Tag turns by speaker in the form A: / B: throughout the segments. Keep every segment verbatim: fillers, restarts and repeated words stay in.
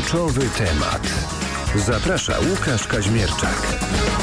A: Kluczowy temat. Zaprasza Łukasz Kaźmierczak.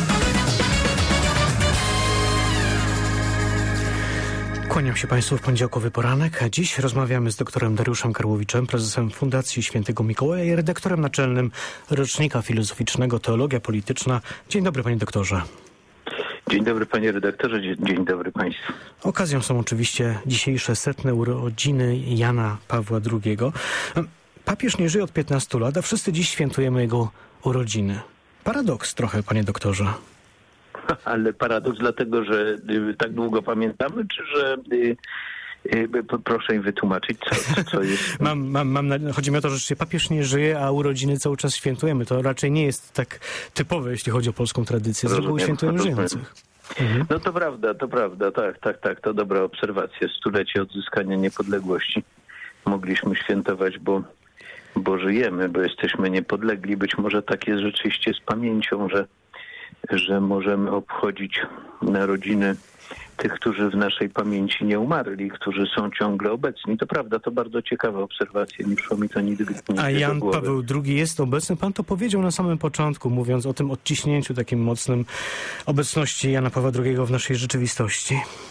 B: Kłaniam się Państwu w poniedziałkowy poranek, a dziś rozmawiamy z doktorem Dariuszem Karłowiczem, prezesem Fundacji Świętego Mikołaja i redaktorem naczelnym rocznika filozoficznego Teologia Polityczna. Dzień dobry, panie doktorze.
C: Dzień dobry, panie redaktorze, dzień dobry państwu.
B: Okazją są oczywiście dzisiejsze setne urodziny Jana Pawła drugiego. Papież nie żyje od piętnastu lat, a wszyscy dziś świętujemy jego urodziny. Paradoks trochę, panie doktorze.
C: Ale paradoks dlatego, że y, tak długo pamiętamy, czy że... Y, y, proszę mi wytłumaczyć, co, co jest...
B: mam, mam, mam na... Chodzi mi o to, że rzeczywiście papież nie żyje, a urodziny cały czas świętujemy. To raczej nie jest tak typowe, jeśli chodzi o polską tradycję. Z reguły świętujemy żyjących. Mhm.
C: No to prawda, to prawda, tak, tak, tak, to dobra obserwacja. Stulecie odzyskania niepodległości mogliśmy świętować, bo, bo żyjemy, bo jesteśmy niepodlegli. Być może tak jest rzeczywiście z pamięcią, że że możemy obchodzić narodziny tych, którzy w naszej pamięci nie umarli, którzy są ciągle obecni. To prawda, to bardzo ciekawa obserwacja, nie przyszło mi to nigdy nie
B: A Jan Paweł drugi jest obecny? Pan to powiedział na samym początku, mówiąc o tym odciśnięciu takim mocnym obecności Jana Pawła drugiego w naszej rzeczywistości.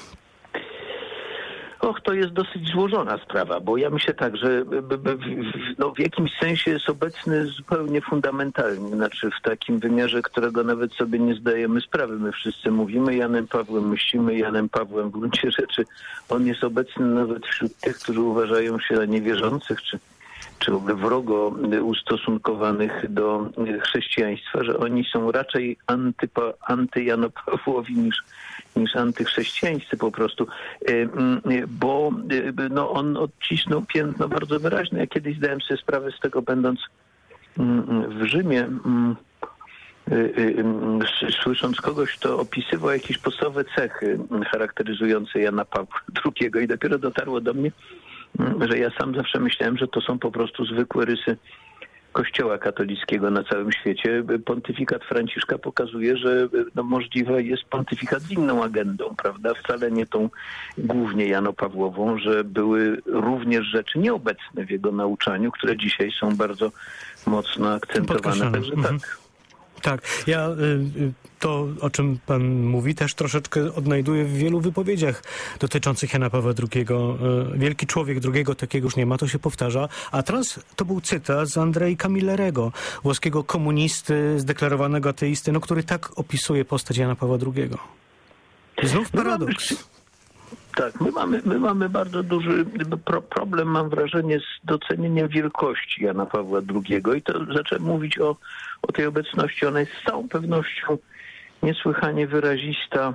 C: Och, to jest dosyć złożona sprawa, bo ja myślę tak, że no, w jakimś sensie jest obecny zupełnie fundamentalnie, znaczy w takim wymiarze, którego nawet sobie nie zdajemy sprawy. My wszyscy mówimy Janem Pawłem, myślimy Janem Pawłem, w gruncie rzeczy on jest obecny nawet wśród tych, którzy uważają się za niewierzących, czy, czy w ogóle wrogo ustosunkowanych do chrześcijaństwa, że oni są raczej antypa, antyjanopawłowi niż niż antychrześcijańscy po prostu, bo no, on odcisnął piętno bardzo wyraźne. Ja kiedyś zdałem sobie sprawę z tego, będąc w Rzymie, słysząc kogoś, kto opisywał jakieś podstawowe cechy charakteryzujące Jana Pawła drugiego i dopiero dotarło do mnie, że ja sam zawsze myślałem, że to są po prostu zwykłe rysy Kościoła katolickiego na całym świecie. Pontyfikat Franciszka pokazuje, że no, możliwe jest pontyfikat z inną agendą, prawda? Wcale nie tą głównie janopawłową, że były również rzeczy nieobecne w jego nauczaniu, które dzisiaj są bardzo mocno akcentowane. Także
B: mhm.
C: tak.
B: Tak, ja y, to, o czym pan mówi, też troszeczkę odnajduję w wielu wypowiedziach dotyczących Jana Pawła drugiego. Y, wielki człowiek drugiego, takiego już nie ma, to się powtarza. A teraz to był cytat z Andrei Camillerego, włoskiego komunisty, zdeklarowanego ateisty, no, który tak opisuje postać Jana Pawła drugiego. Znów paradoks.
C: Tak, my mamy, my mamy bardzo duży pro, problem, mam wrażenie, z docenieniem wielkości Jana Pawła drugiego i to zacząłem mówić o, o tej obecności. Ona jest z całą pewnością niesłychanie wyrazista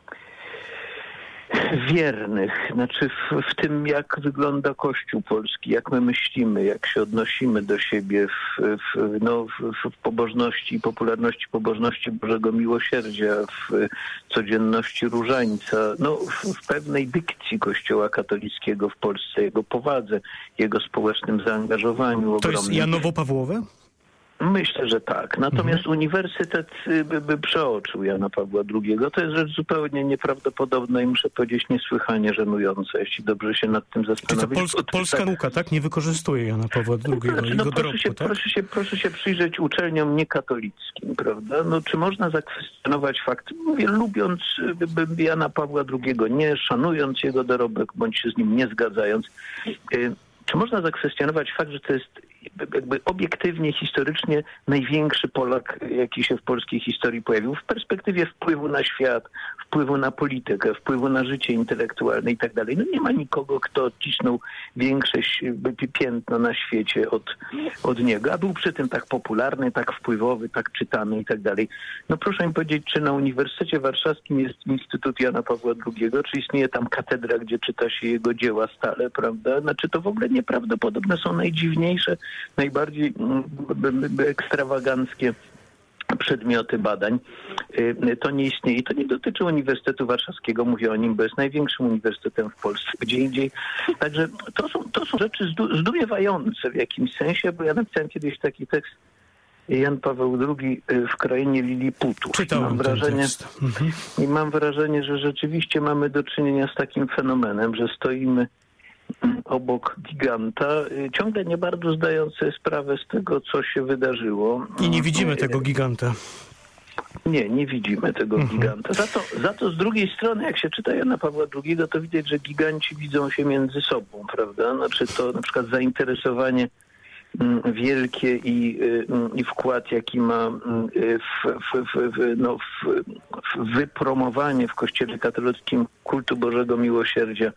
C: wiernych, znaczy w, w tym, jak wygląda Kościół polski, jak my myślimy, jak się odnosimy do siebie w, w, no, w, w pobożności, popularności pobożności Bożego Miłosierdzia, w codzienności różańca, no, w, w pewnej dykcji Kościoła katolickiego w Polsce, jego powadze, jego społecznym zaangażowaniu ogromnym.
B: To jest Janowo-Pawłowe?
C: Myślę, że tak. Natomiast mhm. uniwersytet by, by przeoczył Jana Pawła drugiego. To jest rzecz zupełnie nieprawdopodobna i muszę powiedzieć niesłychanie żenująca, jeśli dobrze się nad tym zastanowić.
B: Czy to Pols- polska tak... nauka, tak? Nie wykorzystuje Jana Pawła drugiego
C: znaczy,
B: i
C: no,
B: go
C: proszę,
B: dorobku,
C: się,
B: tak?
C: proszę, się, proszę się przyjrzeć uczelniom niekatolickim, prawda? No, czy można zakwestionować fakt, mówię, lubiąc by, Jana Pawła drugiego, nie szanując jego dorobek, bądź się z nim nie zgadzając, y, czy można zakwestionować fakt, że to jest jakby obiektywnie, historycznie największy Polak, jaki się w polskiej historii pojawił, w perspektywie wpływu na świat, wpływu na politykę, wpływu na życie intelektualne i tak dalej. No nie ma nikogo, kto odcisnął większe piętno na świecie od, od niego, a był przy tym tak popularny, tak wpływowy, tak czytany i tak dalej. No proszę mi powiedzieć, czy na Uniwersytecie Warszawskim jest Instytut Jana Pawła drugiego, czy istnieje tam katedra, gdzie czyta się jego dzieła stale, prawda? Znaczy to w ogóle nieprawdopodobne, są najdziwniejsze, najbardziej ekstrawaganckie przedmioty badań. To nie istnieje. To nie dotyczy Uniwersytetu Warszawskiego, mówię o nim, bo jest największym uniwersytetem w Polsce, gdzie indziej. Także to są, to są rzeczy zdumiewające w jakimś sensie, bo ja napisałem kiedyś taki tekst Jan Paweł drugi w krainie Liliputu.
B: Czytałem
C: mam wrażenie,
B: mhm.
C: I mam wrażenie, że rzeczywiście mamy do czynienia z takim fenomenem, że stoimy obok giganta, ciągle nie bardzo zdając sobie sprawę z tego, co się wydarzyło.
B: I nie widzimy tego giganta.
C: Nie, nie widzimy tego
B: Mhm.
C: giganta. Za to, za to z drugiej strony, jak się czyta Jana Pawła drugiego, to widać, że giganci widzą się między sobą, prawda? Znaczy to na przykład zainteresowanie wielkie i, i wkład, jaki ma w, w, w, no, w, w wypromowanie w Kościele katolickim kultu Bożego Miłosierdzia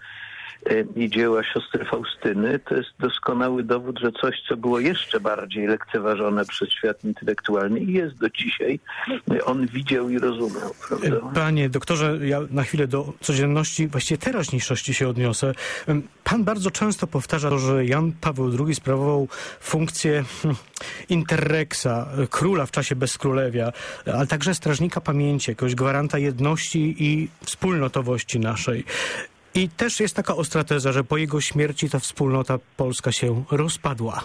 C: i dzieła siostry Faustyny, to jest doskonały dowód, że coś, co było jeszcze bardziej lekceważone przez świat intelektualny i jest do dzisiaj, on widział i rozumiał, prawda?
B: Panie doktorze, ja na chwilę do codzienności, właściwie teraźniejszości się odniosę. Pan bardzo często powtarza, że Jan Paweł drugi sprawował funkcję interreksa, króla w czasie bezkrólewia, ale także strażnika pamięci, jakiegoś gwaranta jedności i wspólnotowości naszej. I też jest taka ostra teza, że po jego śmierci ta wspólnota polska się rozpadła.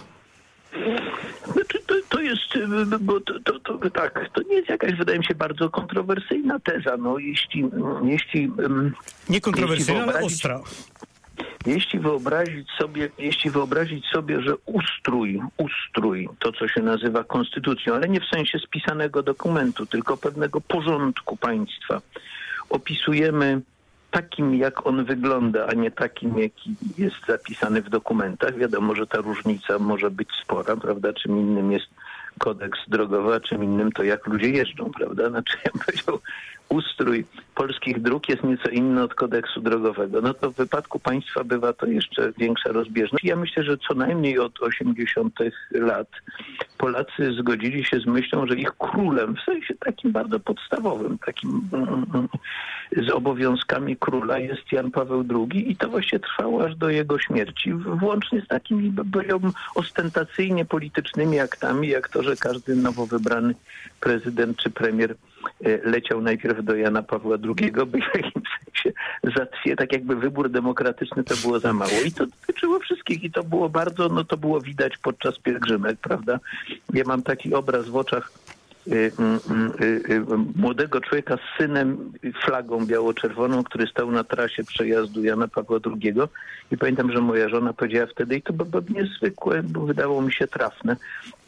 C: Znaczy, to, to jest, bo to, to, to, tak, to nie jest jakaś, wydaje mi się, bardzo kontrowersyjna teza. No, jeśli, jeśli,
B: nie kontrowersyjna,
C: jeśli
B: ale ostra.
C: Jeśli wyobrazić sobie, jeśli wyobrazić sobie, że ustrój, ustrój, to co się nazywa konstytucją, ale nie w sensie spisanego dokumentu, tylko pewnego porządku państwa, opisujemy takim, jak on wygląda, a nie takim, jaki jest zapisany w dokumentach. Wiadomo, że ta różnica może być spora, prawda? Czym innym jest kodeks drogowy, a czym innym to jak ludzie jeżdżą, prawda? Znaczy, ja bym powiedział, ustrój polskich dróg jest nieco inny od kodeksu drogowego. No to w wypadku państwa bywa to jeszcze większa rozbieżność. Ja myślę, że co najmniej od osiemdziesiątych lat Polacy zgodzili się z myślą, że ich królem, w sensie takim bardzo podstawowym, takim mm, z obowiązkami króla jest Jan Paweł drugi i to właśnie trwało aż do jego śmierci, włącznie z takimi, powiedziałbym, ostentacyjnie politycznymi aktami, jak to, że każdy nowo wybrany prezydent czy premier leciał najpierw do Jana Pawła drugiego, by w jakimś sensie zatwie, tak jakby wybór demokratyczny to było za mało. I to dotyczyło wszystkich i to było bardzo, no to było widać podczas pielgrzymek, prawda? Ja mam taki obraz w oczach y, y, y, y, młodego człowieka z synem, flagą biało-czerwoną, który stał na trasie przejazdu Jana Pawła drugiego i pamiętam, że moja żona powiedziała wtedy, i to było niezwykłe, bo wydało mi się trafne,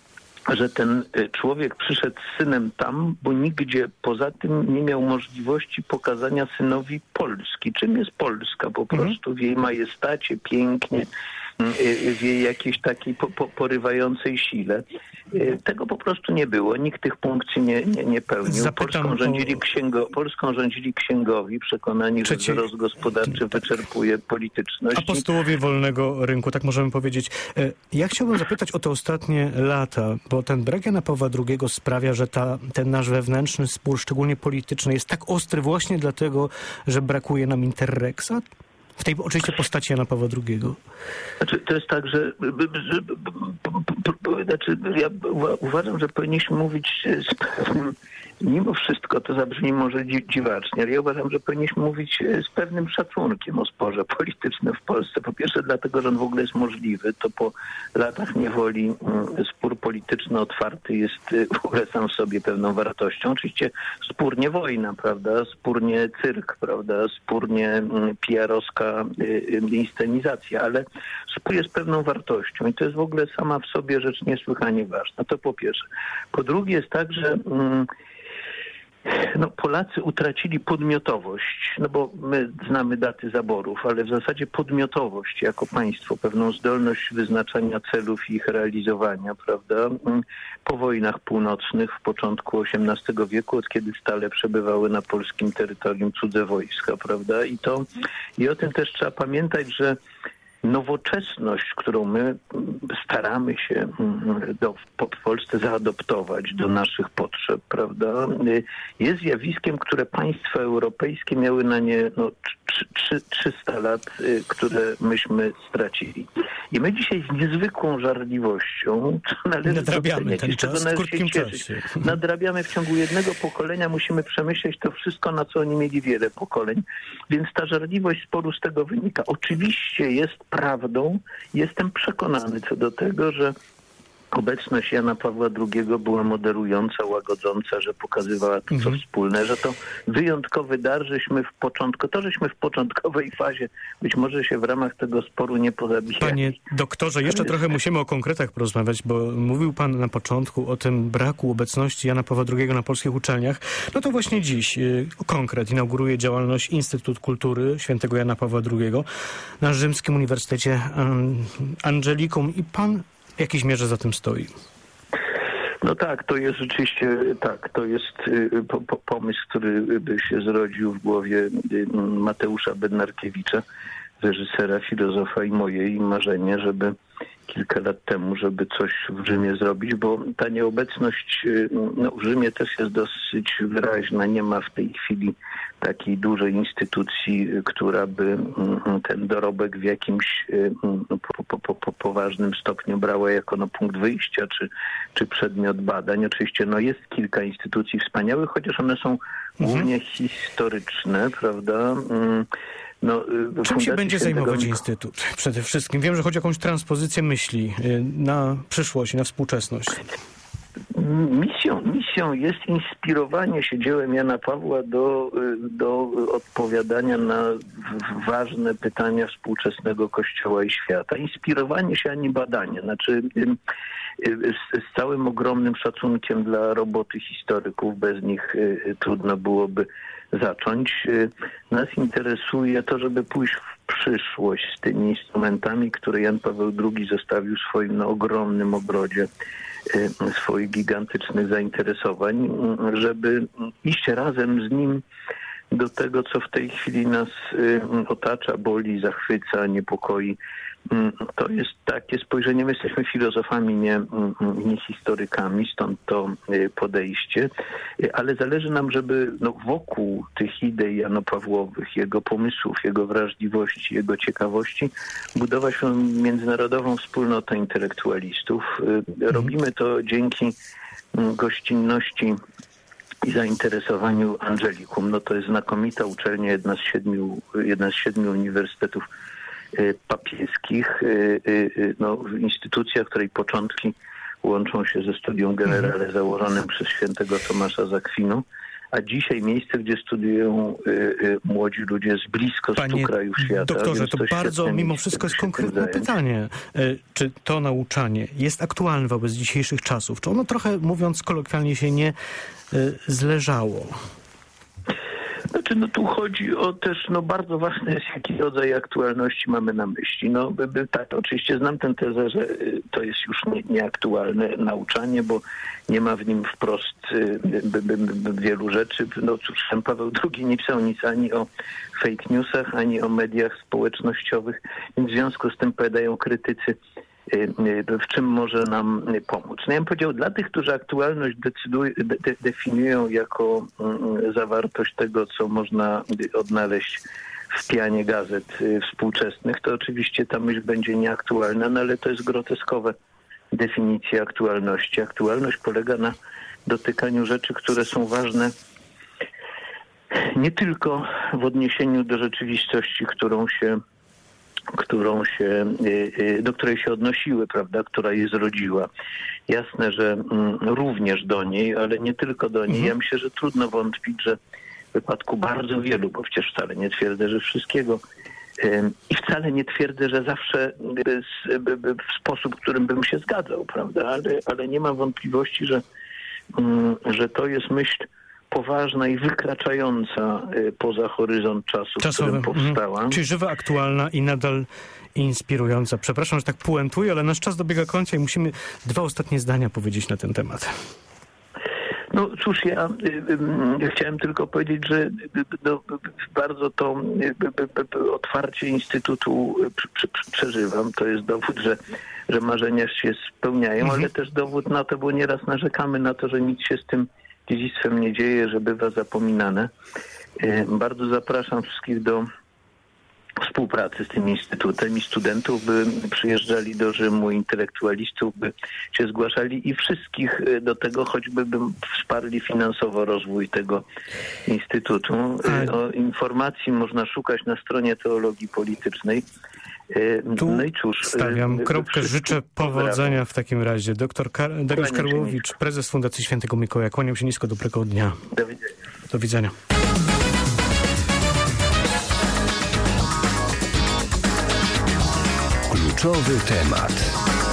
C: że ten człowiek przyszedł z synem tam, bo nigdzie poza tym nie miał możliwości pokazania synowi Polski. Czym jest Polska? Po prostu w jej majestacie, pięknie, w jej jakiejś takiej po, po, porywającej sile. Tego po prostu nie było. Nikt tych funkcji nie, nie, nie pełnił. Polską rządzili, księgo, Polską rządzili księgowi, przekonani, że wzrost gospodarczy wyczerpuje polityczność.
B: Apostołowie wolnego rynku, tak możemy powiedzieć. Ja chciałbym zapytać o te ostatnie lata, bo ten brak Jana Pawła drugiego sprawia, że ta, ten nasz wewnętrzny spór, szczególnie polityczny, jest tak ostry właśnie dlatego, że brakuje nam interreksa? W tej oczywiście postaci Jana Pawła drugiego.
C: Znaczy, to jest tak, że, że znaczy, ja uważam, że powinniśmy mówić z pewnym, mimo wszystko to zabrzmi może dziwacznie, ale ja uważam, że powinniśmy mówić z pewnym szacunkiem o sporze politycznym w Polsce. Po pierwsze dlatego, że on w ogóle jest możliwy. To po latach niewoli spór polityczny otwarty jest w ogóle sam w sobie pewną wartością. Oczywiście spór nie wojna, prawda? Spór nie cyrk, prawda? Spór nie P R-owska inscenizacja, ale spór jest pewną wartością i to jest w ogóle sama w sobie rzecz niesłychanie ważna. To po pierwsze. Po drugie jest tak, że mm, no, Polacy utracili podmiotowość, no bo my znamy daty zaborów, ale w zasadzie podmiotowość jako państwo, pewną zdolność wyznaczania celów i ich realizowania, prawda? Po wojnach północnych w początku osiemnastego wieku, od kiedy stale przebywały na polskim terytorium cudze wojska, prawda? I to, i o tym też trzeba pamiętać, że nowoczesność, którą my staramy się do, w Polsce zaadoptować do naszych potrzeb, prawda, jest zjawiskiem, które państwa europejskie miały na nie no, trzysta lat, które myśmy stracili. I my dzisiaj z niezwykłą żarliwością, co należy
B: nadrabiamy ten czas w krótkim
C: cieszyć,
B: czasie.
C: nadrabiamy w ciągu jednego pokolenia, musimy przemyśleć to wszystko, na co oni mieli wiele pokoleń. Więc ta żarliwość sporu z tego wynika. Oczywiście jest prawdą, jestem przekonany co do tego, że obecność Jana Pawła drugiego była moderująca, łagodząca, że pokazywała to, co
B: mhm.
C: wspólne, że to wyjątkowy dar, żeśmy w początku, to żeśmy w początkowej fazie, być może się w ramach tego sporu nie pozabijali.
B: Panie doktorze, jeszcze trochę musimy o konkretach porozmawiać, bo mówił pan na początku o tym braku obecności Jana Pawła drugiego na polskich uczelniach. No to właśnie dziś y, konkret inauguruje działalność Instytut Kultury Świętego Jana Pawła drugiego na Rzymskim Uniwersytecie Angelikum i pan w jakiejś mierze za tym stoi.
C: No tak, to jest rzeczywiście, tak, to jest y, po, po, pomysł, który by się zrodził w głowie y, Mateusza Bednarkiewicza, reżysera, filozofa i mojej marzenie, żeby kilka lat temu, żeby coś w Rzymie zrobić, bo ta nieobecność no, w Rzymie też jest dosyć wyraźna. Nie ma w tej chwili takiej dużej instytucji, która by ten dorobek w jakimś po, po, po, po poważnym stopniu brała jako no, punkt wyjścia czy, czy przedmiot badań. Oczywiście no, jest kilka instytucji wspaniałych, chociaż one są głównie mhm. historyczne, prawda? No,
B: czym się będzie zajmować Instytut? Przede wszystkim wiem, że chodzi o jakąś transpozycję myśli na przyszłość, na współczesność.
C: Misją, misją jest inspirowanie się dziełem Jana Pawła do, do odpowiadania na ważne pytania współczesnego Kościoła i świata. Inspirowanie się, a nie badanie. Znaczy z, z całym ogromnym szacunkiem dla roboty historyków, bez nich trudno byłoby zacząć. Nas interesuje to, żeby pójść w przyszłość z tymi instrumentami, które Jan Paweł drugi zostawił w swoim no, ogromnym ogrodzie swoich gigantycznych zainteresowań, żeby iść razem z nim do tego, co w tej chwili nas otacza, boli, zachwyca, niepokoi. To jest takie spojrzenie. My jesteśmy filozofami, nie, nie historykami, stąd to podejście, ale zależy nam, żeby no, wokół tych idei janopawłowych, jego pomysłów, jego wrażliwości, jego ciekawości budować międzynarodową wspólnotę intelektualistów. Robimy to dzięki gościnności i zainteresowaniu Angelikum. No to jest znakomita uczelnia, jedna z siedmiu, jedna z siedmiu uniwersytetów papieskich, no, instytucja, której początki łączą się ze Studium Generale założonym przez świętego Tomasza z Akwinu, a dzisiaj miejsce, gdzie studiują y, y, młodzi ludzie z blisko stu krajów świata.
B: Doktorze, to, to bardzo mimo wszystko jest konkretne pytanie. Y, czy to nauczanie jest aktualne wobec dzisiejszych czasów? Czy ono trochę, mówiąc kolokwialnie, się nie y, zleżało?
C: Znaczy, no tu chodzi o też, no bardzo ważne jest, jaki rodzaj aktualności mamy na myśli. No by, by, tak, oczywiście znam tę tezę, że to jest już nie, nieaktualne nauczanie, bo nie ma w nim wprost by, by, by, wielu rzeczy. No cóż, Jan Paweł drugi nie pisał nic ani o fake newsach, ani o mediach społecznościowych, więc w związku z tym powiadają krytycy, w czym może nam pomóc. No ja bym powiedział, dla tych, którzy aktualność decydują, de, definiują jako zawartość tego, co można odnaleźć w pianie gazet współczesnych, to oczywiście ta myśl będzie nieaktualna, no ale to jest groteskowe definicja aktualności. Aktualność polega na dotykaniu rzeczy, które są ważne nie tylko w odniesieniu do rzeczywistości, którą się którą się, do której się odnosiły, prawda, która je zrodziła. Jasne, że również do niej, ale nie tylko do niej. Mhm. Ja myślę, że trudno wątpić, że w wypadku bardzo wielu, bo przecież wcale nie twierdzę, że wszystkiego i wcale nie twierdzę, że zawsze w sposób, w którym bym się zgadzał, prawda, ale, ale nie mam wątpliwości, że, że to jest myśl poważna i wykraczająca poza horyzont czasu,
B: Czasowy.
C: w którym powstała.
B: Mhm. Czyli żywa, aktualna i nadal inspirująca. Przepraszam, że tak puentuję, ale nasz czas dobiega końca i musimy dwa ostatnie zdania powiedzieć na ten temat.
C: No cóż, ja y, y, chciałem tylko powiedzieć, że y, no, bardzo to y, otwarcie Instytutu pr, pr, przeżywam. To jest dowód, że, że marzenia się spełniają, mhm. ale też dowód na to, bo nieraz narzekamy na to, że nic się z tym dziedzictwem nie dzieje, że bywa zapominane. Bardzo zapraszam wszystkich do współpracy z tym instytutem i studentów, by przyjeżdżali do Rzymu, intelektualistów, by się zgłaszali i wszystkich do tego, choćby by wsparli finansowo rozwój tego instytutu. O informacji można szukać na stronie Teologii Politycznej.
B: Tu
C: no i cóż,
B: stawiam kropkę. Życzę powodzenia w takim razie. Doktor Kar- Dariusz Karłowicz, prezes Fundacji Świętego Mikołaja. Kłaniam się nisko, dobrego dnia.
C: Do widzenia.
B: Do widzenia.
A: Kluczowy temat.